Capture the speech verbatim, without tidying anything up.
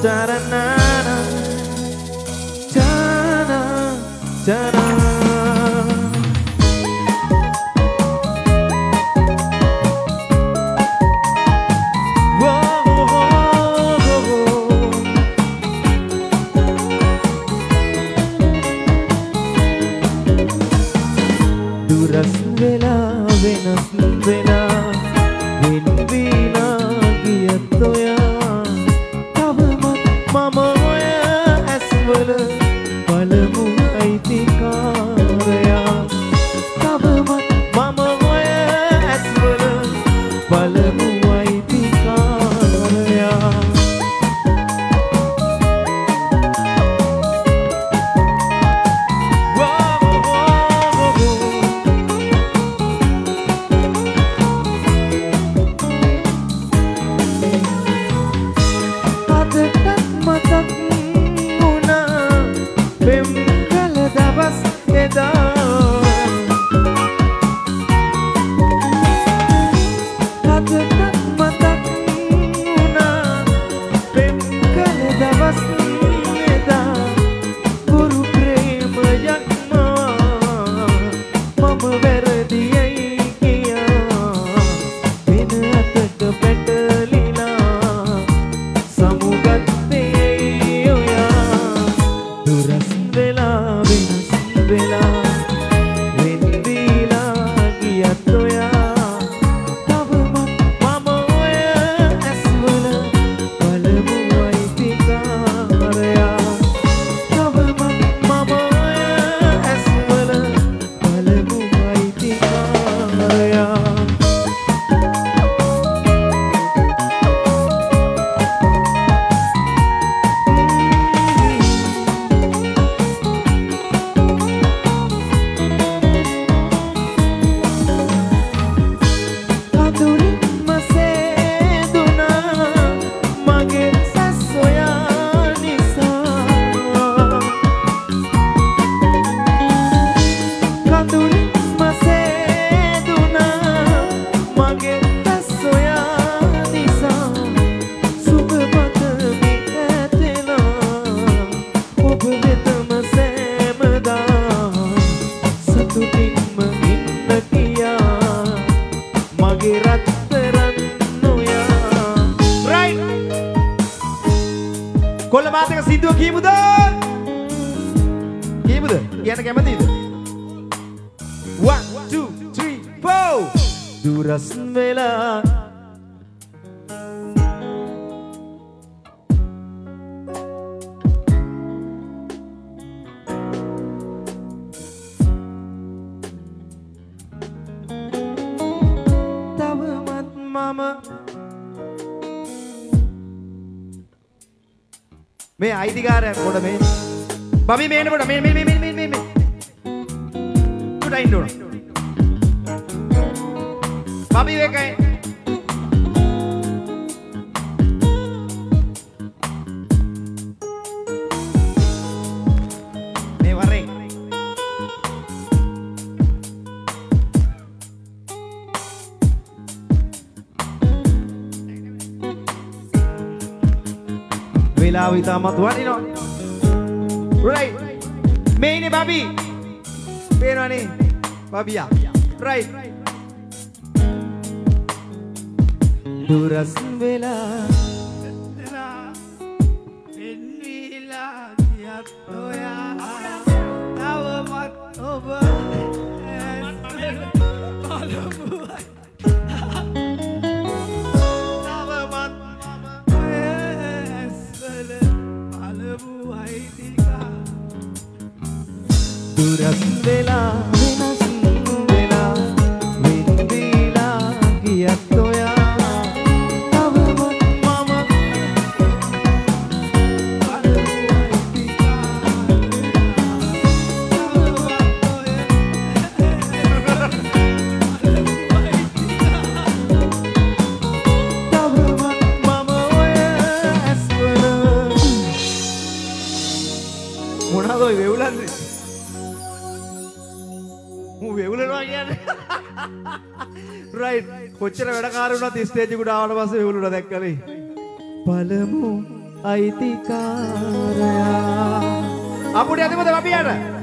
Ta-da-na-na, ta-da, ta-da. Duras vela venas vela ven vila giyat oya tavamat mama oya aswala palamu aitikaya tavamat mama oya aswala palamu aitikaya කොල්ල මාත් එක සින්දුව කියමුද? කියමුද? කියන්න කැමතිද? one two three four දුරස් වෙලා තවමත් මම මේ අයිතිකාරය පොඩ මේ බබි මේන පොඩ මේ මේ මේ මේ මේ මේ පොඩ ඉන්න ඕන බබි වෙකයි මේ වරේ වෙලාව ඉතාමත් වටිනවා right මේ ඉන්නේ බබි පේනවනේ බබියා right දුරස් වෙලා එන්විලා ගියත් ඔයා තවමත් ඔබ duras vela venas vela vindila giyatoya tavamat mama tavamat mama oya aswala මොනවද ඔය වෙවුලන්නේ right කොච්චර වැඩකාර වුණත් ස්ටේජ් එකට ආවට පස්සේ වෙවුලුණ දැක්කනේ පළමු අයිතිකාරයා අපුඩි අදමද වපියට